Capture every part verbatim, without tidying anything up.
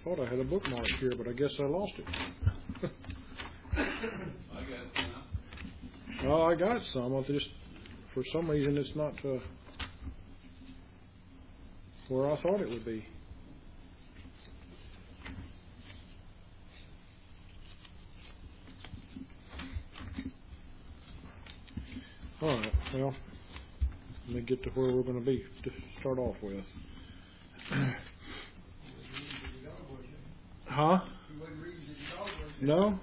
thought I had a bookmark here, but I guess I lost it. I got it now. Well, I got some. I just, for some reason, it's not uh, where I thought it would be. All right. Well, let me get to where we're going to be to start off with. Huh? No?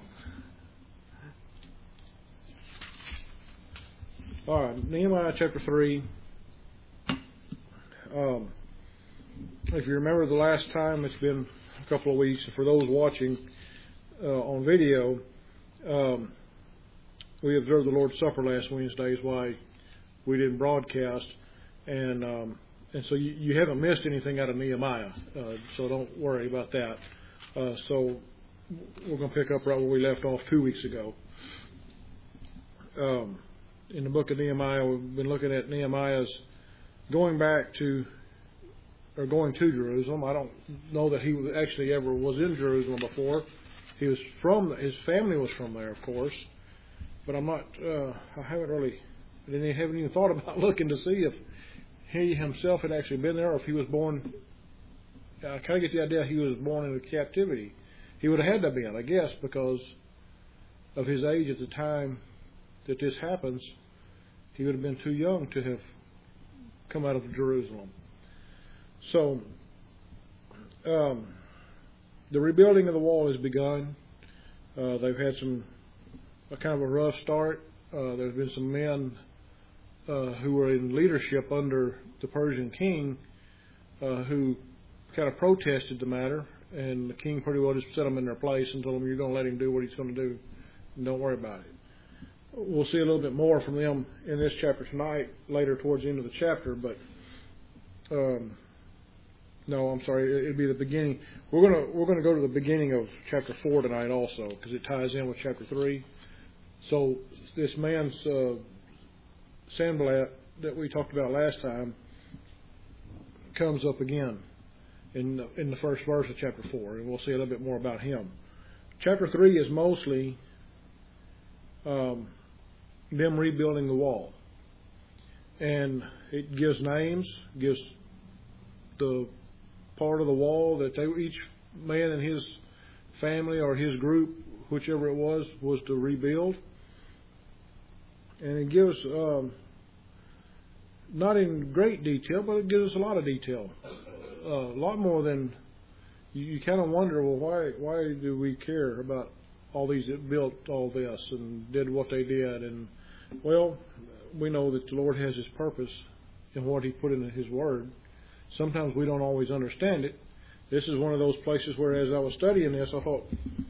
All right, Nehemiah chapter three. Um, if you remember the last time, it's been a couple of weeks. For those watching uh, on video, um, we observed the Lord's Supper last Wednesday, is why we didn't broadcast. And um, and so you, you haven't missed anything out of Nehemiah, uh, so don't worry about that. Uh, so we're going to pick up right where we left off two weeks ago. Um, in the book of Nehemiah, we've been looking at Nehemiah's going back to, or going to Jerusalem. I don't know that he actually ever was in Jerusalem before. He was from, his family was from there, of course. But I'm not, uh, I haven't really, I didn't, haven't even thought about looking to see if he himself had actually been there or if he was born. I kind of get the idea he was born into captivity. He would have had to be, I guess, because of his age at the time that this happens. He would have been too young to have come out of Jerusalem. So, um, the rebuilding of the wall has begun. Uh, they've had some a kind of a rough start. Uh, there's been some men uh, who were in leadership under the Persian king uh, who kind of protested the matter, and the king pretty well just set them in their place and told them, you're going to let him do what he's going to do, and don't worry about it. We'll see a little bit more from them in this chapter tonight, later towards the end of the chapter, but um, no, I'm sorry, it'd be the beginning. We're going to we're going to go to the beginning of chapter four tonight also, because it ties in with chapter three. So this man's uh, Sanballat that we talked about last time comes up again in the, in the first verse of chapter four, and we'll see a little bit more about him. Chapter three is mostly um, them rebuilding the wall, and it gives names, gives the part of the wall that they, each man in his family or his group, whichever it was, was to rebuild. And it gives, um, not in great detail, but it gives us a lot of detail. Uh, a lot more than, you, you kind of wonder, well, why why do we care about all these that built all this and did what they did? And, well, we know that the Lord has His purpose in what He put in His Word. Sometimes we don't always understand it. This is one of those places where, as I was studying this, I thought,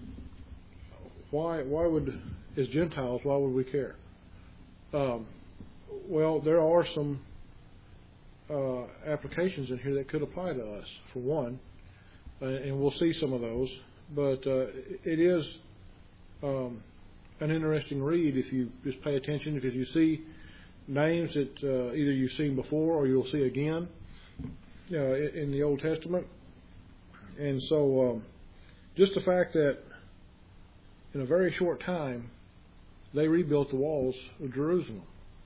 why why would, as Gentiles, why would we care? Um, well, there are some uh, applications in here that could apply to us, for one, uh, and we'll see some of those. But uh, it is um, an interesting read if you just pay attention, because you see names that uh, either you've seen before or you'll see again uh, in the Old Testament. And so um, just the fact that in a very short time they rebuilt the walls of Jerusalem.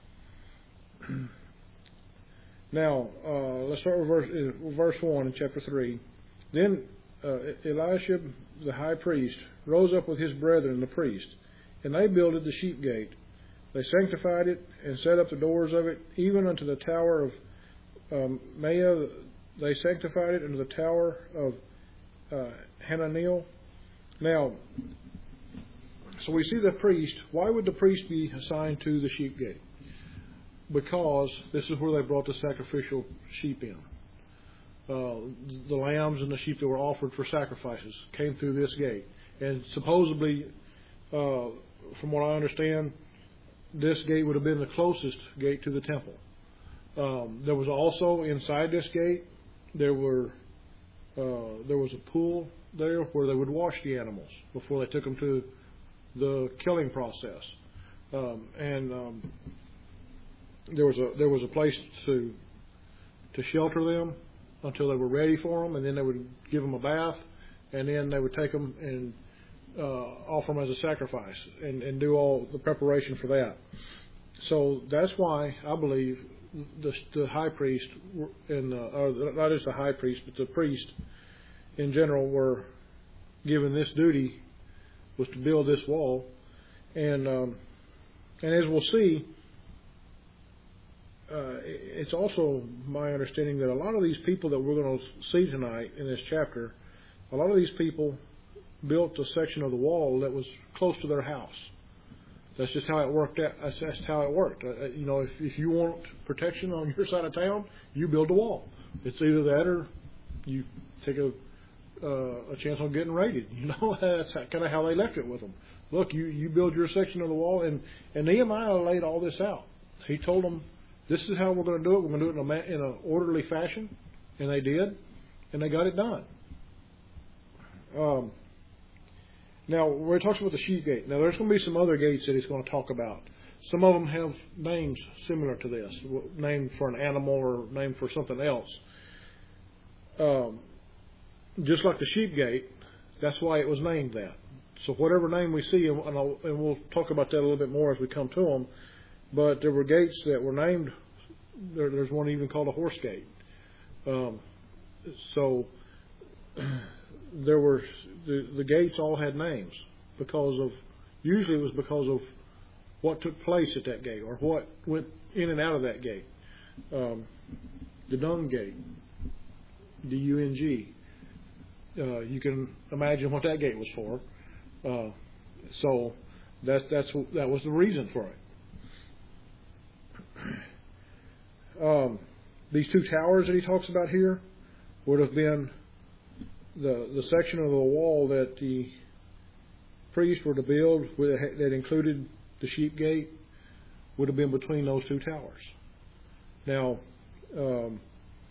Now, uh, let's start with verse, uh, verse one in chapter three. Then uh, Eliashib, the high priest, rose up with his brethren, the priests, and they builded the sheep gate. They sanctified it and set up the doors of it, even unto the tower of um, Maya. They sanctified it unto the tower of uh, Hananiel. Now, so we see the priest. Why would the priest be assigned to the sheep gate? Because this is where they brought the sacrificial sheep in. Uh, the lambs and the sheep that were offered for sacrifices came through this gate. And supposedly, uh, from what I understand, this gate would have been the closest gate to the temple. Um, there was also inside this gate, there were uh, there was a pool there where they would wash the animals before they took them to the killing process. Um, and um, there was a there was a place to to shelter them until they were ready for them, and then they would give them a bath, and then they would take them and uh, offer them as a sacrifice and, and do all the preparation for that. So that's why I believe the, the high priest, and uh, or not just the high priest, but the priest in general were given this duty, was to build this wall. And um, and as we'll see, uh, it's also my understanding that a lot of these people that we're going to see tonight in this chapter, a lot of these people built a section of the wall that was close to their house. That's just how it worked out. That's, that's how it worked. Uh, you know, if, if you want protection on your side of town, you build a wall. It's either that or you take a uh, a chance on getting raided. You know, that's kind of how they left it with them. Look, you, you build your section of the wall, and, and Nehemiah laid all this out. He told them, this is how we're going to do it. We're going to do it in, a, in an orderly fashion, and they did, and they got it done. Um, now, where he talks about the sheep gate, now there's going to be some other gates that he's going to talk about. Some of them have names similar to this, named for an animal or named for something else. Um, just like the sheep gate, that's why it was named that. So whatever name we see, and, I'll, and we'll talk about that a little bit more as we come to them, but there were gates that were named, there, there's one even called a horse gate. Um, so there were, the, the gates all had names because of, usually it was because of what took place at that gate or what went in and out of that gate. Um, the Dung Gate, D U N G. Uh, you can imagine what that gate was for. Uh, so that, that's, that was the reason for it. Um, these two towers that he talks about here would have been the the section of the wall that the priests were to build with, that included the sheep gate, would have been between those two towers. Now, um,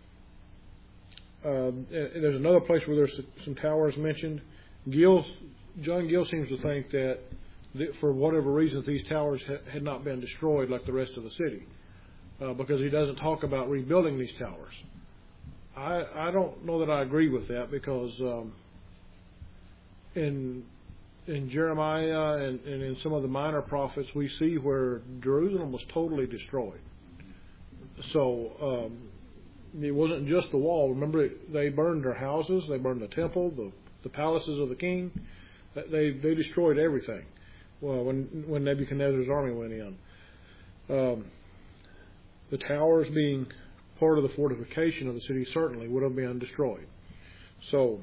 uh, there's another place where there's some towers mentioned. Gill, John Gill seems to think that for whatever reason these towers ha- had not been destroyed like the rest of the city, uh, because he doesn't talk about rebuilding these towers. I, I don't know that I agree with that, because um, in in Jeremiah and, and in some of the minor prophets we see where Jerusalem was totally destroyed. So um, it wasn't just the wall. Remember, they burned their houses, they burned the temple, the, the palaces of the king. They they destroyed everything. Well, when when Nebuchadnezzar's army went in, um, the towers being part of the fortification of the city certainly would have been destroyed. So,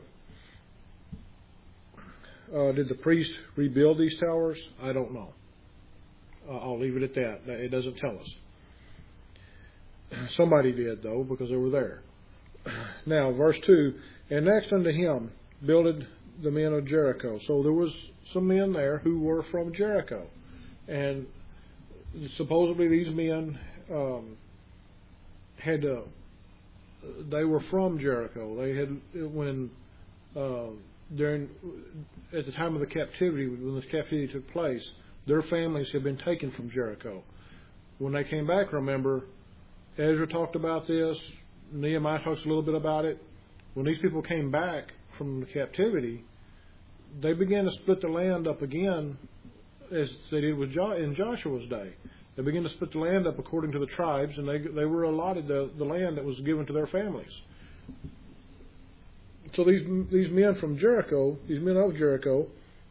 uh, did the priest rebuild these towers? I don't know. Uh, I'll leave it at that. It doesn't tell us. Somebody did, though, because they were there. Now, verse two, and next unto him builded the men of Jericho. So there was some men there who were from Jericho. And supposedly these men um, had, uh, they were from Jericho. They had, when, uh, during, at the time of the captivity, when this captivity took place, their families had been taken from Jericho. When they came back, remember, Ezra talked about this, Nehemiah talks a little bit about it. When these people came back from the captivity, they began to split the land up again, as they did with jo- in Joshua's day. They began to split the land up according to the tribes, and they they were allotted the, the land that was given to their families. So these these men from Jericho, these men of Jericho,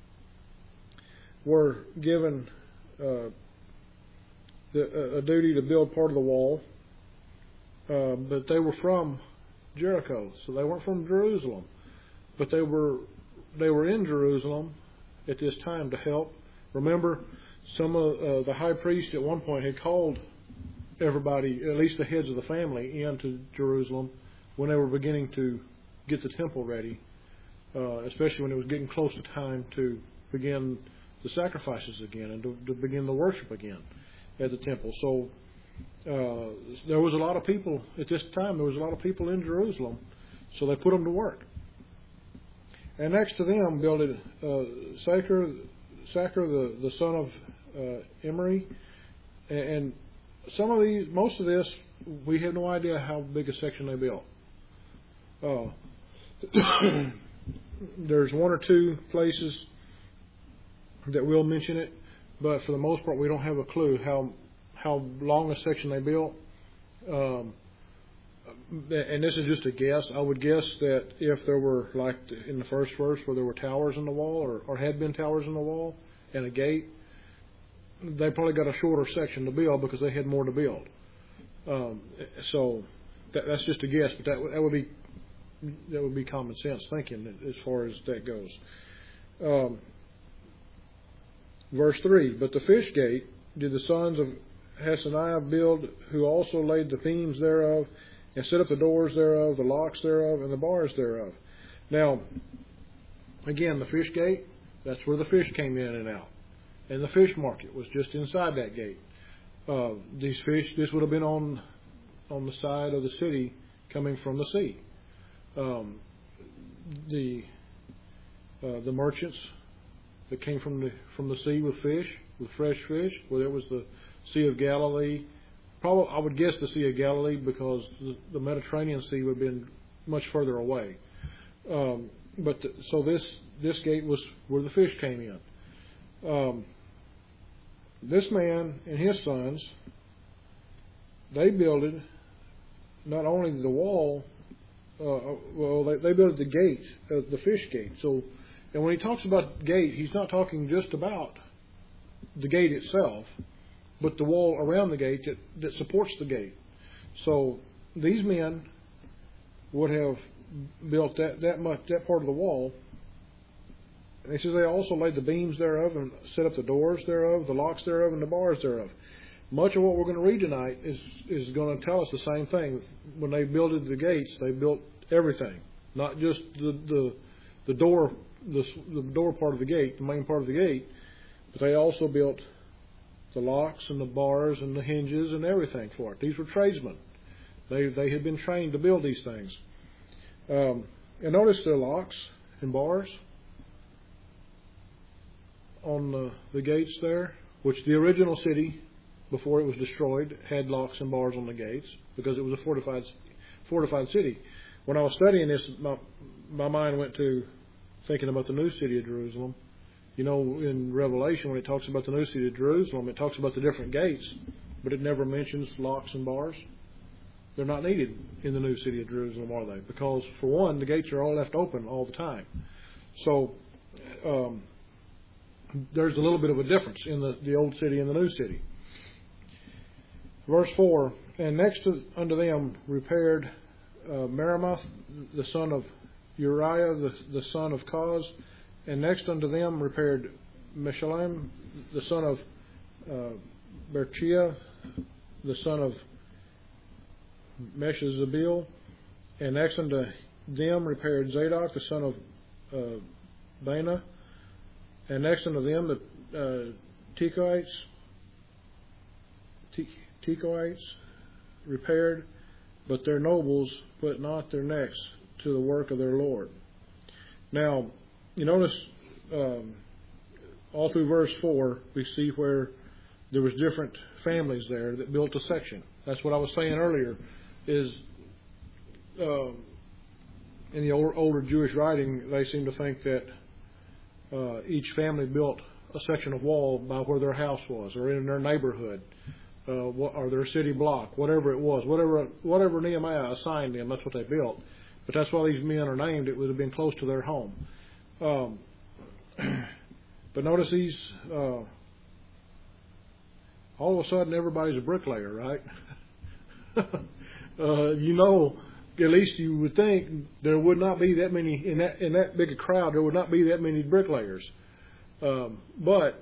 were given uh, the, a duty to build part of the wall, uh, but they were from Jericho, so they weren't from Jerusalem, but they were they were in Jerusalem at this time to help. Remember, some of uh, the high priest at one point had called everybody, at least the heads of the family, into Jerusalem when they were beginning to get the temple ready, uh, especially when it was getting close to time to begin the sacrifices again and to, to begin the worship again at the temple. So uh, there was a lot of people at this time. There was a lot of people in Jerusalem, so they put them to work. And next to them builded uh, Sacher, Sacher, the the son of uh, Emery, and, and some of these, most of this, we have no idea how big a section they built. Uh, there's one or two places that will mention it, but for the most part, we don't have a clue how how long a section they built. Um, and this is just a guess. I would guess that if there were, like in the first verse, where there were towers in the wall, or, or had been towers in the wall, and a gate, they probably got a shorter section to build because they had more to build. Um, so that, that's just a guess, but that, that would be that would be common sense thinking as far as that goes. Um, verse three, but the fish gate did the sons of Hasaniah build, who also laid the beams thereof, and set up the doors thereof, the locks thereof, and the bars thereof. Now, again, the fish gate, that's where the fish came in and out. And the fish market was just inside that gate. Uh, these fish, this would have been on on the side of the city coming from the sea. Um, the uh, the merchants that came from the from the sea with fish, with fresh fish, whether it was the Sea of Galilee, probably I would guess the Sea of Galilee, because the, the Mediterranean Sea would have been much further away. Um, but the, so this this gate was where the fish came in. Um, this man and his sons, they builded not only the wall, uh, well, they, they built the gate, uh, the fish gate. So, and when he talks about gate, he's not talking just about the gate itself, but the wall around the gate that, that supports the gate. So these men would have built that, that much, that part of the wall. And he says they also laid the beams thereof and set up the doors thereof, the locks thereof, and the bars thereof. Much of what we're going to read tonight is, is going to tell us the same thing. When they built the gates, they built everything, not just the the, the door, the, the door part of the gate, the main part of the gate, but they also built the locks and the bars and the hinges and everything for it. These were tradesmen. They they had been trained to build these things. Um, and notice the locks and bars on the, the gates there, which the original city, before it was destroyed, had locks and bars on the gates because it was a fortified fortified city. When I was studying this, my, my mind went to thinking about the new city of Jerusalem. You know, in Revelation, when it talks about the new city of Jerusalem, it talks about the different gates, but it never mentions locks and bars. They're not needed in the new city of Jerusalem, are they? Because, for one, the gates are all left open all the time. So, um, there's a little bit of a difference in the, the old city and the new city. Verse four, and next to, unto them repaired uh, Meremoth, the son of Uriah, the, the son of Koz, and next unto them repaired Meshullam, the son of uh, Berchiah, the son of Meshezabil, and next unto them repaired Zadok, the son of uh, Bana, and next unto them the uh, Tekoites, Tekoites repaired, but their nobles put not their necks to the work of their Lord. Now, you notice um, all through verse four, we see where there was different families there that built a section. That's what I was saying earlier, is uh, in the old, older Jewish writing, they seem to think that uh, each family built a section of wall by where their house was, or in their neighborhood, uh, or their city block, whatever it was, whatever whatever Nehemiah assigned them, that's what they built. But that's why these men are named. It would have been close to their home. Um, but notice these. Uh, all of a sudden, everybody's a bricklayer, right? uh, you know, at least you would think there would not be that many in that in that big a crowd. There would not be that many bricklayers. Um, but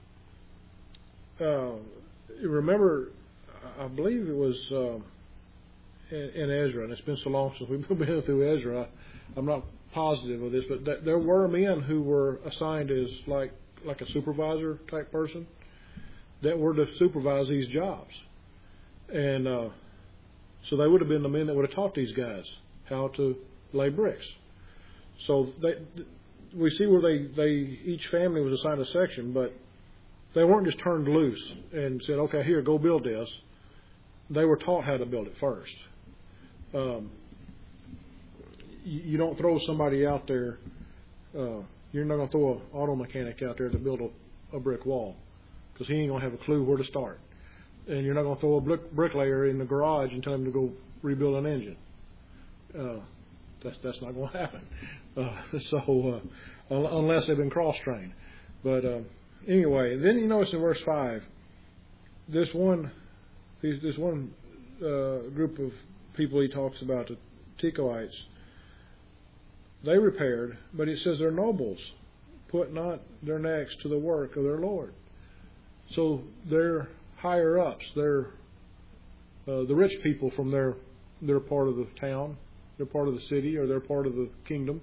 uh, remember, I believe it was uh, in, in Ezra, and it's been so long since we've been through Ezra. I'm not positive of this, but th- there were men who were assigned as like like a supervisor type person that were to supervise these jobs, and uh, so they would have been the men that would have taught these guys how to lay bricks. So they, we see where they, they each family was assigned a section, but they weren't just turned loose and said, "Okay, here, go build this." They were taught how to build it first. Um, you, you don't throw somebody out there Uh, you're not going to throw an auto mechanic out there to build a, a brick wall because he ain't going to have a clue where to start. And you're not going to throw a brick, bricklayer in the garage and tell him to go rebuild an engine. Uh, that's that's not going to happen. Uh, so uh, unless they've been cross-trained. But uh, anyway, then you notice in verse five, this one, this one uh, group of people he talks about, the Tekoites, they repaired, but it says they're nobles, put not their necks to the work of their Lord. So they're higher ups, they're uh, the rich people from their their part of the town, they're part of the city, or they're part of the kingdom,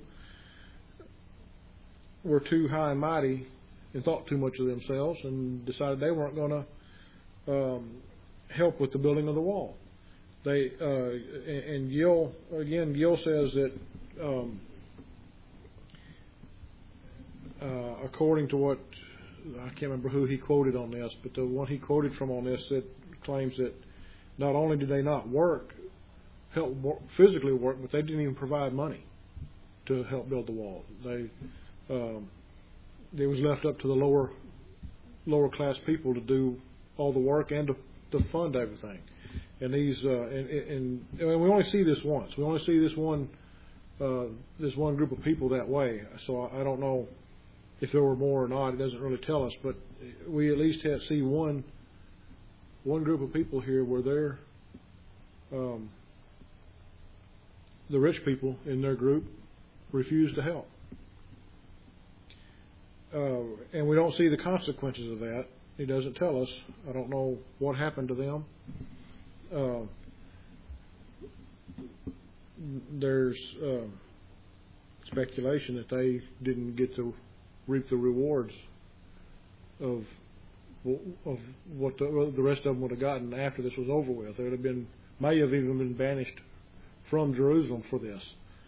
were too high and mighty and thought too much of themselves and decided they weren't going to um, help with the building of the wall. They uh, and, and Gil again. Gil says that um, uh, according to what I can't remember who he quoted on this, but the one he quoted from on this that claims that not only did they not work, help work, physically work, but they didn't even provide money to help build the wall. They um, it was left up to the lower lower class people to do all the work and to, to fund everything. And these uh, and, and, and we only see this once. We only see this one uh, this one group of people that way. So I, I don't know if there were more or not. It doesn't really tell us, but we at least have see one one group of people here where they're um, the rich people in their group refused to help. Uh, and we don't see the consequences of that. He doesn't tell us. I don't know what happened to them. Uh, there's uh, speculation that they didn't get to reap the rewards of of what the, well, the rest of them would have gotten after this was over with. They would have been, may have even been banished from Jerusalem for this.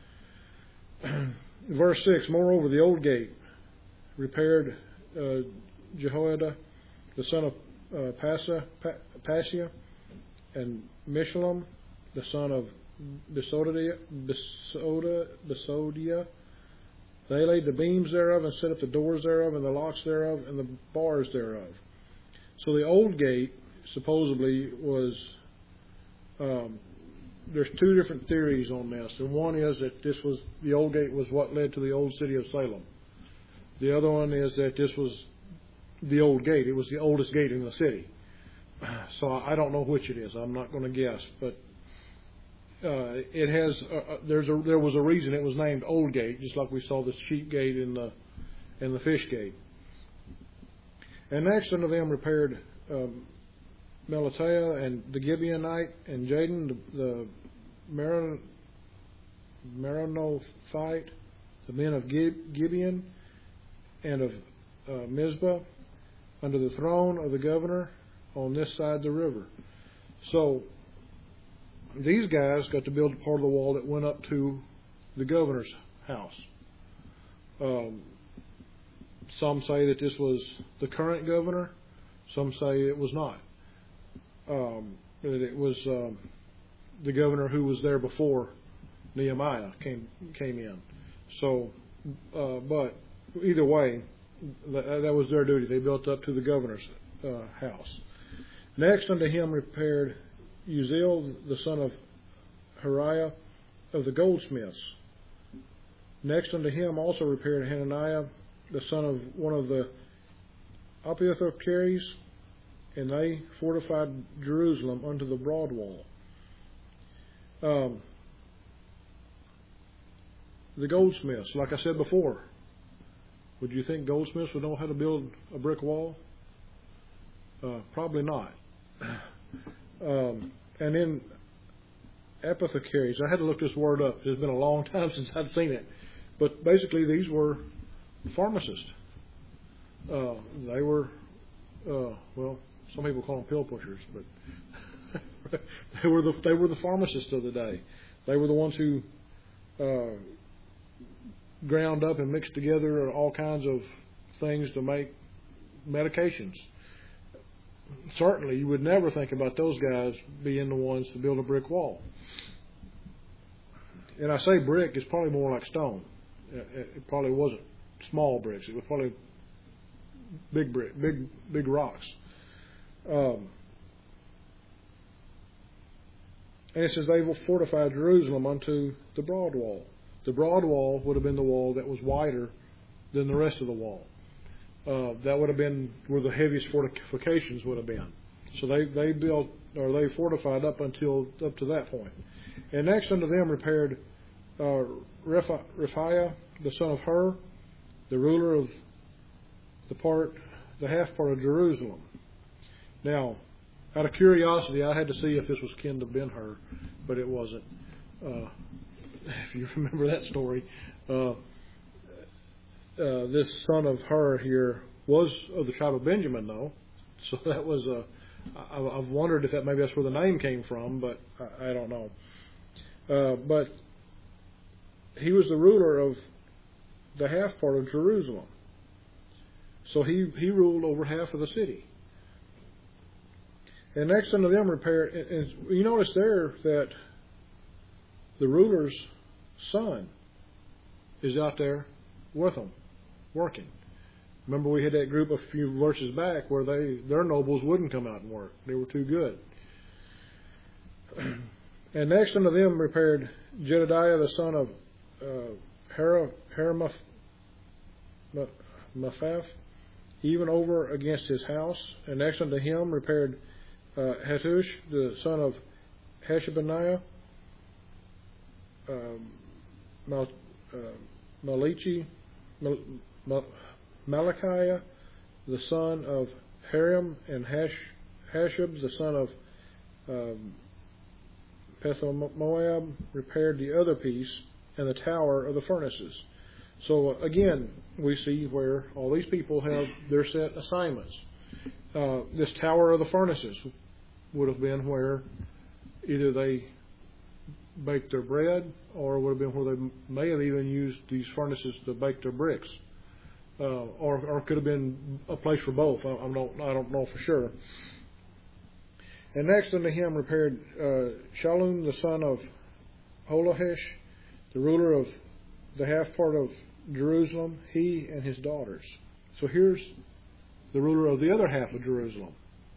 Verse six, moreover, the old gate repaired uh, Jehoiada, the son of uh, Pasa, pa- Pasia, and Meshullam, the son of Besodia, Besoda, Besodia. They laid the beams thereof and set up the doors thereof and the locks thereof and the bars thereof. So the old gate supposedly was, um, there's two different theories on this. And one is that this was, the old gate was what led to the old city of Salem. The other one is that this was the old gate. It was the oldest gate in the city. So I don't know which it is. I'm not going to guess, but uh, it has. Uh, there's a there was a reason it was named Old Gate, just like we saw the sheep gate in the in the fish gate. And next unto them repaired um, Melatiah and the Gibeonite and Jaden the, the Meron, Meronothite, the men of Gibeon and of uh, Mizpah, under the throne of the governor on this side of the river. So these guys got to build a part of the wall that went up to the governor's house. Um, some say that this was the current governor. Some say it was not. Um, that it was um, the governor who was there before Nehemiah came came in. So, uh, but either way, that, that was their duty. They built up to the governor's uh, house. Next unto him repaired Uzziel, the son of Hariah of the goldsmiths. Next unto him also repaired Hananiah, the son of one of the apothecaries, and they fortified Jerusalem unto the broad wall. Um, the goldsmiths, like I said before, would you think goldsmiths would know how to build a brick wall? Uh, probably not. Um, and then apothecaries, I had to look this word up. It's been a long time since I'd seen it. But basically these were pharmacists. Uh, they were, uh, well, some people call them pill pushers, but they were the they were the pharmacists of the day. They were the ones who uh, ground up and mixed together all kinds of things to make medications. Certainly, you would never think about those guys being the ones to build a brick wall. And I say brick, it's probably more like stone. It, it probably wasn't small bricks. It was probably big brick, big big rocks. Um, and it says they will fortify Jerusalem unto the broad wall. The broad wall would have been the wall that was wider than the rest of the wall. Uh, that would have been where the heaviest fortifications would have been. So they, they built, or they fortified up until up to that point. And next unto them repaired uh, Rephaiah, the son of Hur, the ruler of the part, the half part of Jerusalem. Now, out of curiosity, I had to see if this was kin to Ben-Hur, but it wasn't. Uh, if you remember that story, uh, uh, this son of Hur here was of the tribe of Benjamin, though. So that was a. I, I've wondered if that maybe that's where the name came from, but I, I don't know. Uh, but he was the ruler of the half part of Jerusalem. So he, he ruled over half of the city. And next unto them repaired, and, and you notice there that the ruler's son is out there with them, working. Remember we had that group a few verses back where they their nobles wouldn't come out and work. They were too good. And next unto them repaired Jedediah the son of uh, Haramaphaph, even over against his house. And next unto him repaired uh, Hattush the son of Hashabniah, um, Mal, uh, Malichi, Mal, Mal, Malachiah the son of Harim, and Hash, Hashab the son of um, Pethomoab repaired the other piece and the tower of the furnaces. So uh, again, we see where all these people have their set assignments. Uh, this tower of the furnaces would have been where either they baked their bread, or would have been where they may have even used these furnaces to bake their bricks, uh, or, or could have been a place for both. I, I don't, I don't know for sure. And next unto him repaired uh, Shallum the son of Holahesh, the ruler of the half part of Jerusalem, he and his daughters. So here's the ruler of the other half of Jerusalem.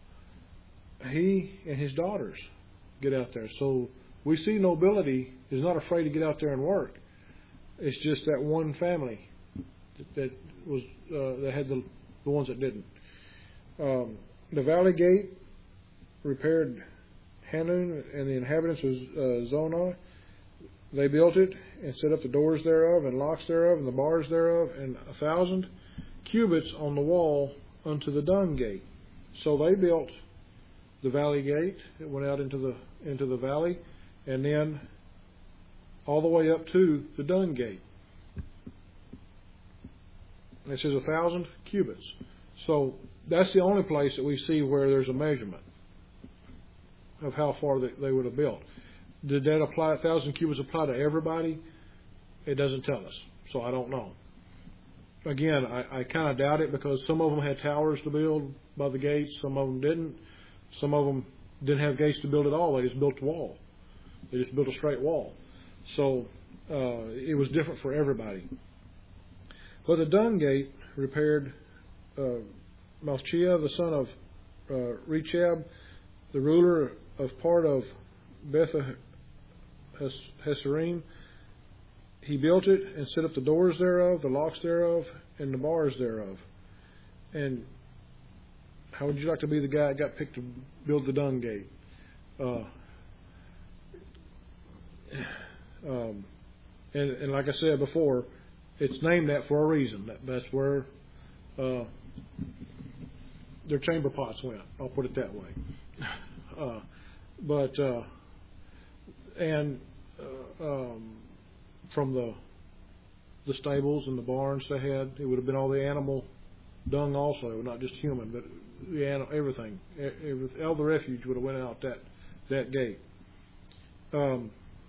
He and his daughters get out there. So we see nobility is not afraid to get out there and work. It's just that one family that, that was uh, that had the, the ones that didn't. Um, the valley gate repaired Hanun and the inhabitants of uh, Zonah. They built it and set up the doors thereof and locks thereof and the bars thereof, and a thousand cubits on the wall unto the dung gate. So they built the valley gate. It went out into the into the valley, and then all the way up to the dung gate. It says a thousand cubits. So that's the only place that we see where there's a measurement of how far they, they would have built. Did that apply, a thousand cubits apply to everybody? It doesn't tell us, so I don't know. Again, I, I kind of doubt it, because some of them had towers to build by the gates, some of them didn't. Some of them didn't have gates to build at all. They just built a wall. They just built a straight wall. So uh, it was different for everybody. But the dung gate repaired uh, Malchiah, the son of uh, Rechab, the ruler of part of Beth Hesserim. He built it and set up the doors thereof, the locks thereof, and the bars thereof. And how would you like to be the guy that got picked to build the dung gate? Uh, um, and, and like I said before, it's named that for a reason. That, that's where uh, their chamber pots went. I'll put it that way. Uh, but uh, and uh, um, from the the stables and the barns they had, it would have been all the animal dung also, not just human, but the animal, everything. Every, all the refuge would have went out that that gate. Um,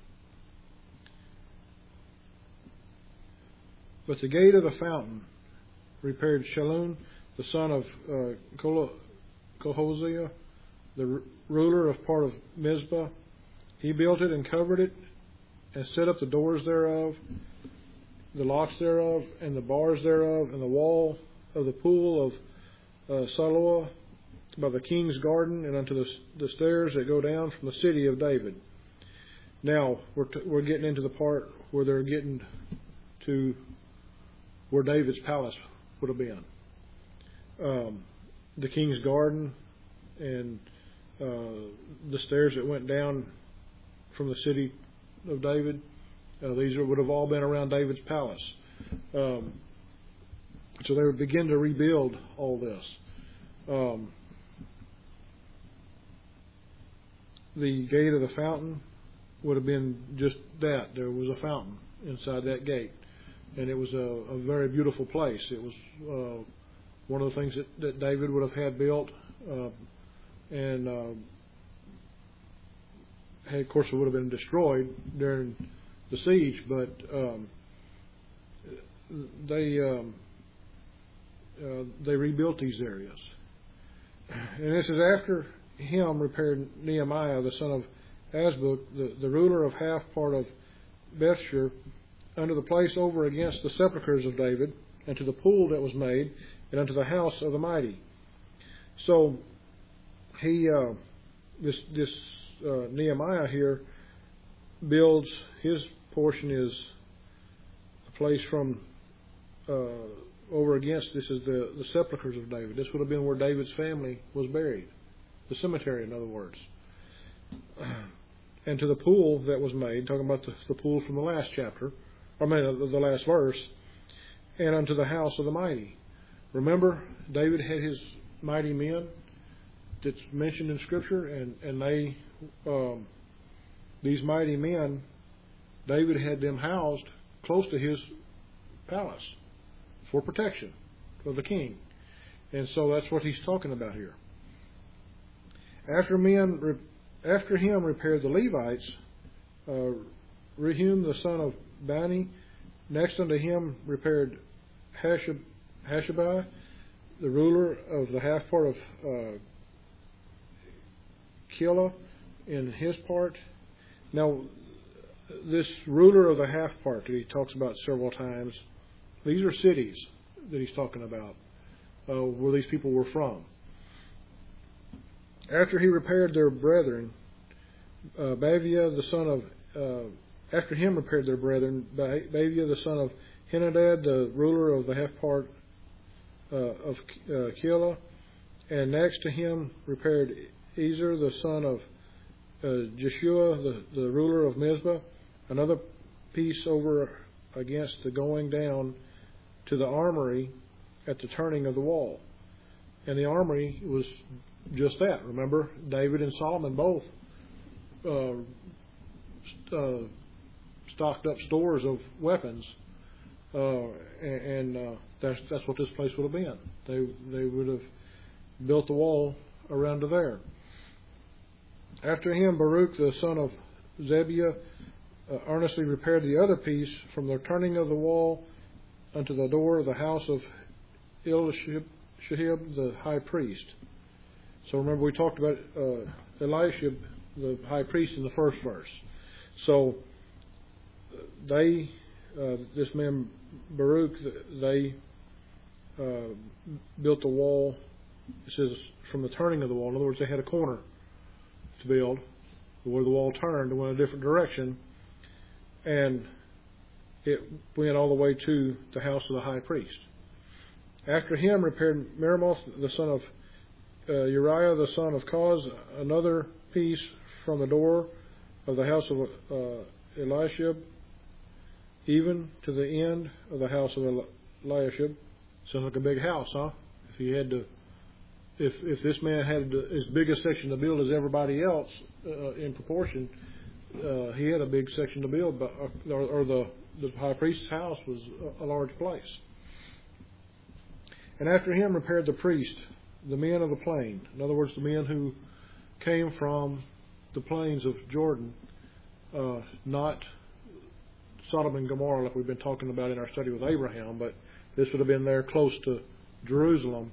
but the gate of the fountain repaired Shallum, the son of uh, Kohoziah, the r- ruler of part of Mizpah. He built it and covered it and set up the doors thereof the locks thereof, and the bars thereof, and the wall of the pool of uh, Siloah by the king's garden, and unto the, the stairs that go down from the city of David. Now we're t- we're getting into the part where they're getting to where David's palace would have been. Um, the king's garden and uh, the stairs that went down from the city of David. Uh, these would have all been around David's palace. Um, so they would begin to rebuild all this. Um, the gate of the fountain would have been just that. There was a fountain inside that gate. And it was a, a very beautiful place. It was uh, one of the things that, that David would have had built. Uh, and uh, had, of course, it would have been destroyed during the siege. But um, they um, uh, they rebuilt these areas. And this is after him repaired Nehemiah, the son of Azbuk, the, the ruler of half part of Bethshur, unto the place over against the sepulchres of David, and to the pool that was made, and unto the house of the mighty. So he, uh, this this uh, Nehemiah here builds, his portion is a place from uh, over against. This is the the sepulchres of David. This would have been where David's family was buried, the cemetery, in other words. And to the pool that was made, talking about the, the pool from the last chapter, I mean the last verse, and unto the house of the mighty. Remember, David had his mighty men that's mentioned in Scripture, and and they, um, these mighty men, David had them housed close to his palace for protection of the king, and so that's what he's talking about here. After men. After him repaired the Levites, uh, Rehum the son of Bani. Next unto him repaired Hashab, Hashabai, the ruler of the half part of uh, Keilah in his part. Now, this ruler of the half part that he talks about several times, these are cities that he's talking about, uh, where these people were from. After he repaired their brethren, uh, Baviah the son of, uh, after him repaired their brethren, Baviah the son of Henadad, the ruler of the half part uh, of uh, Keilah, and next to him repaired Ezer the son of uh, Jeshua, the, the ruler of Mizpah, another piece over against the going down to the armory at the turning of the wall. And the armory was just that. Remember, David and Solomon both uh, uh, stocked up stores of weapons, uh, and, and uh, that's that's what this place would have been. They they would have built the wall around to there. After him, Baruch the son of Zebiah uh, earnestly repaired the other piece from the turning of the wall unto the door of the house of Eliashib, the high priest. So remember, we talked about uh, Eliashib, the high priest, in the first verse. So they, uh, this man Baruch, they uh, built the wall. It says from the turning of the wall. In other words, they had a corner to build where the wall turned and went a different direction, and it went all the way to the house of the high priest. After him repaired Meremoth the son of uh, Uriah the son of Koz, another piece from the door of the house of uh, Eliashib, even to the end of the house of Eliashib. Sounds like a big house, huh? If he had to, if if this man had as big a section to build as everybody else uh, in proportion, uh, he had a big section to build, but or, or the the high priest's house was a, a large place. And after him repaired the priest, the men of the plain. In other words, the men who came from the plains of Jordan, uh, not Sodom and Gomorrah like we've been talking about in our study with Abraham, but this would have been there close to Jerusalem.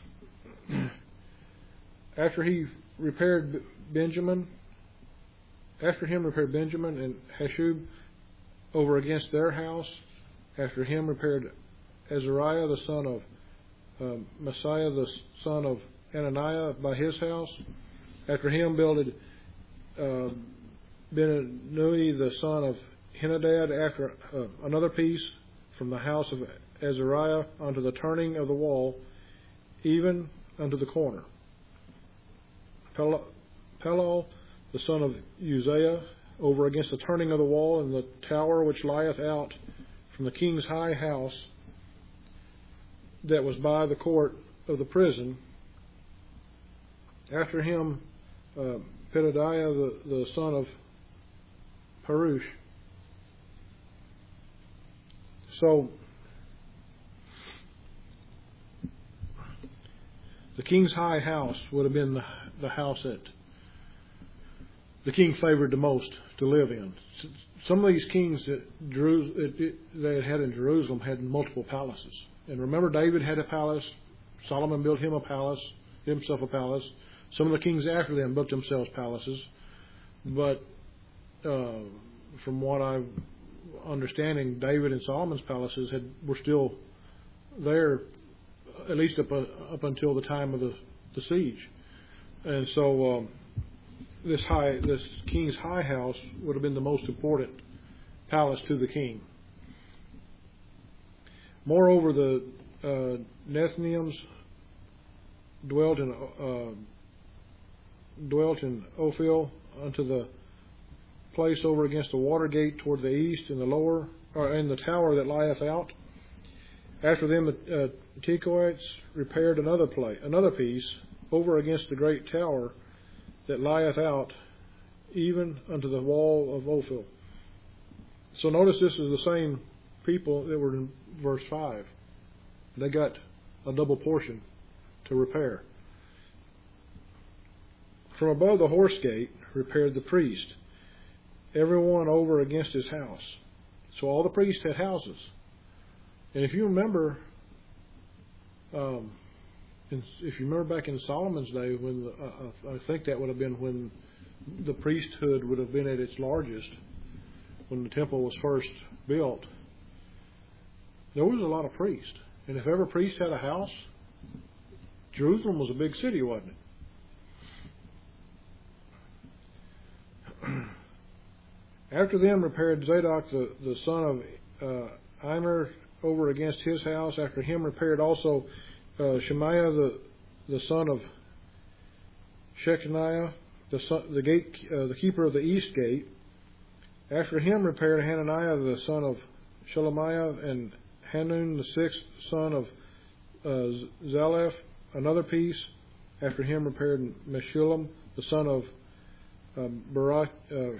After he repaired Benjamin, after him repaired Benjamin and Hashub over against their house, After him repaired Azariah the son of uh, Messiah the son of Ananiah by his house. After him builded uh, Benui the son of Henadad after uh, another piece from the house of Azariah unto the turning of the wall, even unto the corner. Pel- Pelal the son of Uzziah over against the turning of the wall and the tower which lieth out from the king's high house that was by the court of the prison. After him uh, Pedadiah the, the son of Perush. So the king's high house would have been the, the house that the king favored the most to live in. Some of these kings that Jeru- it, it, they had had in Jerusalem had multiple palaces. And remember, David had a palace. Solomon built him a palace, himself a palace. Some of the kings after them built themselves palaces. But uh, from what I'm understanding, David and Solomon's palaces had were still there, at least up, uh, up until the time of the, the siege. And so um, this high, this king's high house would have been the most important palace to the king. Moreover, the uh, Nethinims dwelt in uh, dwelt in Ophel unto the place over against the water gate toward the east, in the lower or in the tower that lieth out. After them, the uh, Tekoites repaired another place, another piece over against the great tower that lieth out, even unto the wall of Ophel. So notice this is the same people that were in verse five. They got a double portion to repair. From above the horse gate repaired the priest, everyone over against his house. So all the priests had houses. And if you remember, um, in, if you remember back in Solomon's day, when the, uh, I think that would have been when the priesthood would have been at its largest, when the temple was first built, there was a lot of priests. And if every priest had a house, Jerusalem was a big city, wasn't it? After them repaired Zadok the, the son of uh, Immer over against his house. After him repaired also uh, Shemaiah the the son of Shechaniah, the son, the gate uh, the keeper of the east gate. After him repaired Hananiah the son of Shelemiah, and Hanun the sixth son of uh, Zalaph another piece. After him repaired Meshullam the son of uh, Barak. Uh,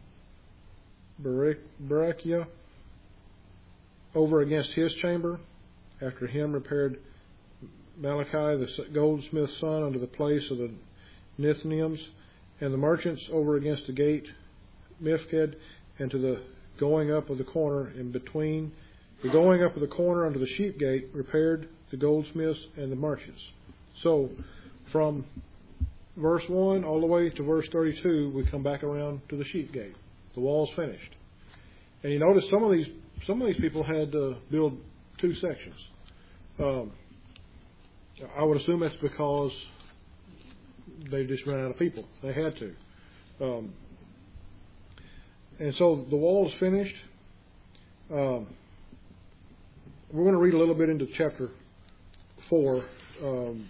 Berechiah over against his chamber. After him repaired Malachi the goldsmith's son unto the place of the Nethinims, and the merchants over against the gate Mifked, and to the going up of the corner in between. The going up of the corner unto the sheep gate repaired the goldsmiths and the merchants. So from verse one all the way to verse thirty-two, we come back around to the sheep gate. The wall's finished. And you notice some of these some of these people had to build two sections. Um, I would assume that's because they just ran out of people. They had to. Um, and so the wall's finished. Um, we're going to read a little bit into chapter four, um,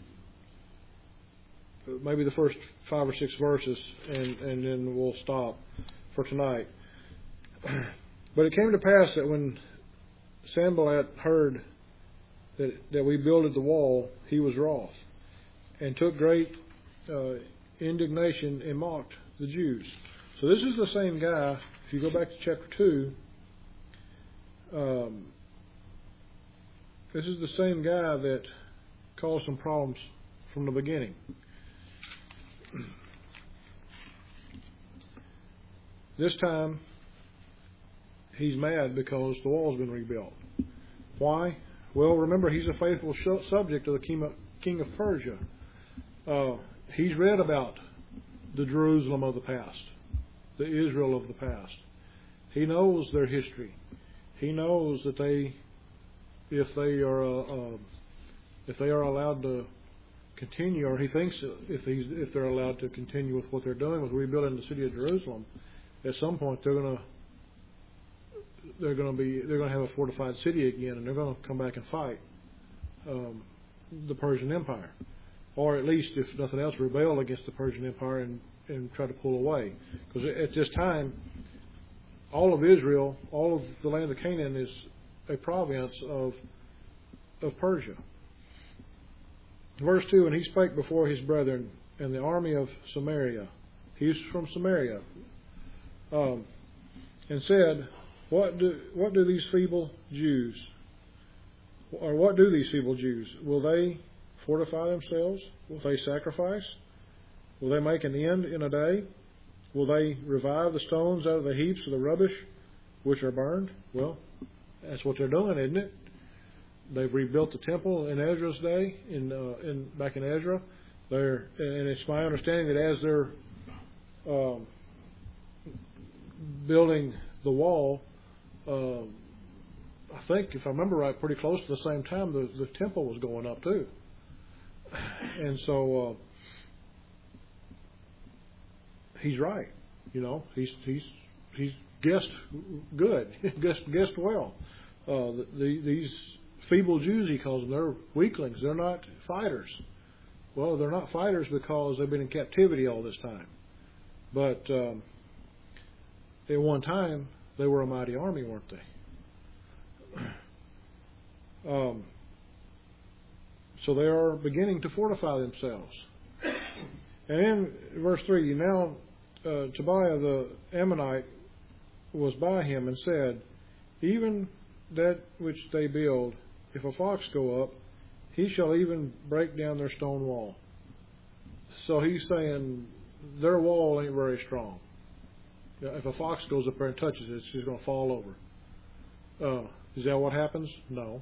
maybe the first five or six verses, and, and then we'll stop for tonight. But it came to pass that when Sanballat heard that, that we builded the wall, he was wroth, and took great uh, indignation and mocked the Jews. So this is the same guy. If you go back to chapter two, um, this is the same guy that caused some problems from the beginning. This time, he's mad because the wall's been rebuilt. Why? Well, remember, he's a faithful subject of the king of Persia. Uh, he's read about the Jerusalem of the past, the Israel of the past. He knows their history. He knows that they if they are uh, uh, if they are allowed to continue, or he thinks if he's if they're allowed to continue with what they're doing with rebuilding the city of Jerusalem, at some point they're going to they're going to be they're going to have a fortified city again, and they're going to come back and fight um, the Persian Empire, or at least, if nothing else, rebel against the Persian Empire and, and try to pull away. Because at this time, all of Israel, all of the land of Canaan is a province of of Persia. Verse two, and he spake before his brethren and the army of Samaria. He's from Samaria. Um, and said, What do what do these feeble Jews, or what do these feeble Jews? Will they fortify themselves? Will they sacrifice? Will they make an end in a day? Will they revive the stones out of the heaps of the rubbish which are burned? Well, that's what they're doing, isn't it? They've rebuilt the temple in Ezra's day, in, uh, in back in Ezra. They're, and it's my understanding that as they're um, building the wall, uh, I think, if I remember right, pretty close to the same time, the, the temple was going up too. And so uh, he's right. You know, he's he's he's guessed good, guessed guessed well. Uh, the, the, these feeble Jews, he calls them, they're weaklings. They're not fighters. Well, they're not fighters because they've been in captivity all this time. But um, at one time, they were a mighty army, weren't they? Um, so they are beginning to fortify themselves. And in verse three, now uh, Tobiah the Ammonite was by him and said, even that which they build, if a fox go up, he shall even break down their stone wall. So he's saying their wall ain't very strong. If a fox goes up there and touches it, it's just going to fall over. Uh, is that what happens? No.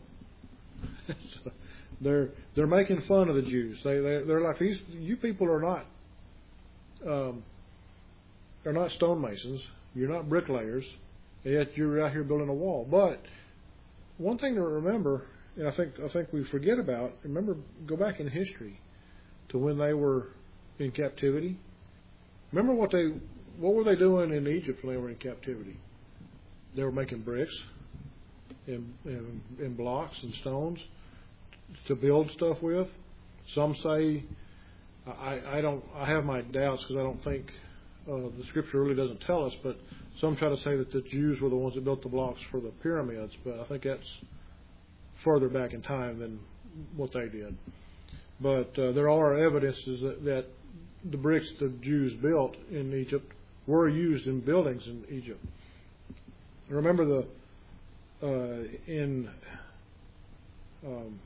So they're they're making fun of the Jews. They they they're like, these you people are not um, they're not stonemasons. You're not bricklayers. Yet you're out here building a wall. But one thing to remember, and I think I think we forget about. Remember, go back in history to when they were in captivity. Remember what they what were they doing in Egypt when they were in captivity? They were making bricks and, and, and blocks and stones to build stuff with. Some say, I, I don't. I have my doubts because I don't think uh, the Scripture really doesn't tell us. But some try to say that the Jews were the ones that built the blocks for the pyramids. But I think that's further back in time than what they did. But uh, there are evidences that, that the bricks the Jews built in Egypt were used in buildings in Egypt. Remember the uh, in um,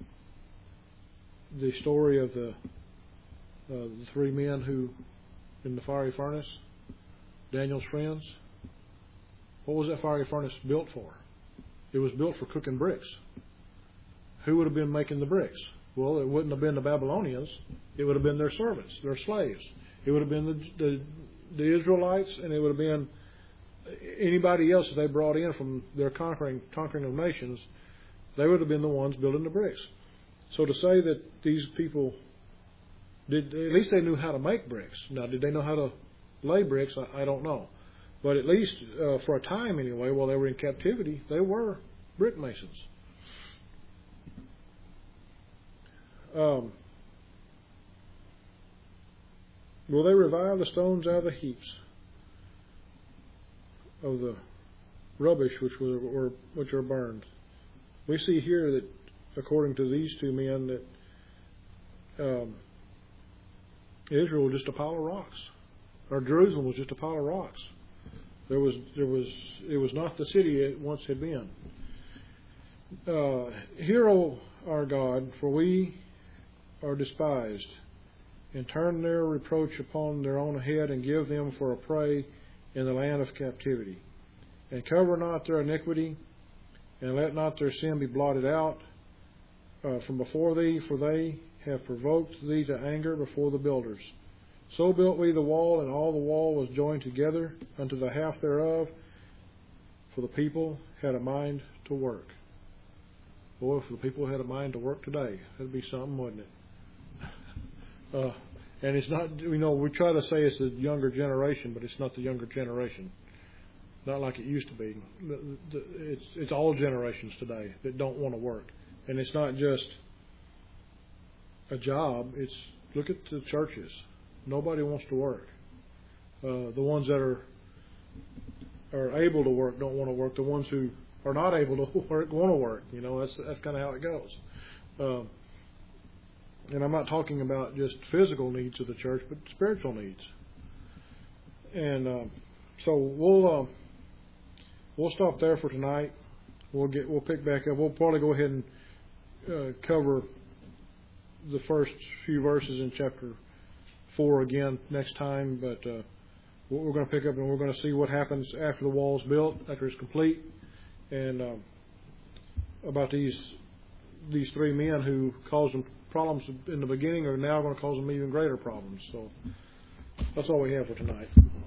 the story of the, uh, the three men who in the fiery furnace, Daniel's friends. What was that fiery furnace built for? It was built for cooking bricks. Who would have been making the bricks? Well, it wouldn't have been the Babylonians. It would have been their servants, their slaves. It would have been the, the, the Israelites, and it would have been anybody else that they brought in from their conquering conquering of nations. They would have been the ones building the bricks. So to say that these people did, at least they knew how to make bricks. Now, did they know how to lay bricks? I, I don't know. But at least uh, for a time anyway, while they were in captivity, they were brick masons. Um, will they revive the stones out of the heaps of the rubbish which were, were which are burned? We see here that, according to these two men, that um, Israel was just a pile of rocks, or Jerusalem was just a pile of rocks. There was there was it was not the city it once had been. Uh, Hear, O our God, for we are despised, and turn their reproach upon their own head, and give them for a prey in the land of captivity. And cover not their iniquity, and let not their sin be blotted out uh, from before thee, for they have provoked thee to anger before the builders. So built we the wall, and all the wall was joined together unto the half thereof, for the people had a mind to work. Boy, if the people had a mind to work today, that'd be something, wouldn't it? Uh, and it's not, you know, we try to say it's the younger generation, but it's not the younger generation. Not like it used to be. It's it's all generations today that don't want to work, and it's not just a job. It's look at the churches. Nobody wants to work. Uh, the ones that are are able to work don't want to work. The ones who are not able to work want to work. You know, that's that's kind of how it goes. Um, and I'm not talking about just physical needs of the church, but spiritual needs. And uh, so we'll. Uh, We'll stop there for tonight. We'll get. We'll pick back up. We'll probably go ahead and uh, cover the first few verses in chapter four again next time. But uh, we're going to pick up and we're going to see what happens after the wall's built, after it's complete, and um, about these these three men who caused them problems in the beginning are now going to cause them even greater problems. So that's all we have for tonight.